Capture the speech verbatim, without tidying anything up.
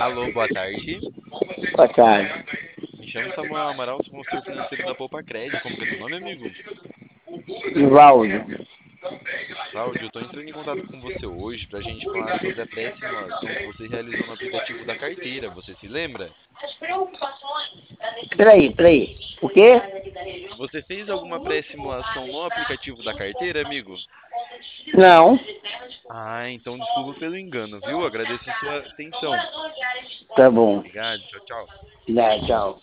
Alô, boa tarde. Boa tarde. Me chamo Samuel Amaral, sou consultor financeiro da Poupa Cred. Como que é seu nome, amigo? Ivaldo. Cláudio, eu tô entrando em contato com você hoje para a gente falar sobre a pré-simulação que você realizou no aplicativo da carteira. Você se lembra? Peraí, peraí. O quê? Você fez alguma pré-simulação no aplicativo da carteira, amigo? Não. Ah, então desculpa pelo engano, viu? Agradeço sua atenção. Tá bom. Obrigado, tchau, tchau. Dá, tchau.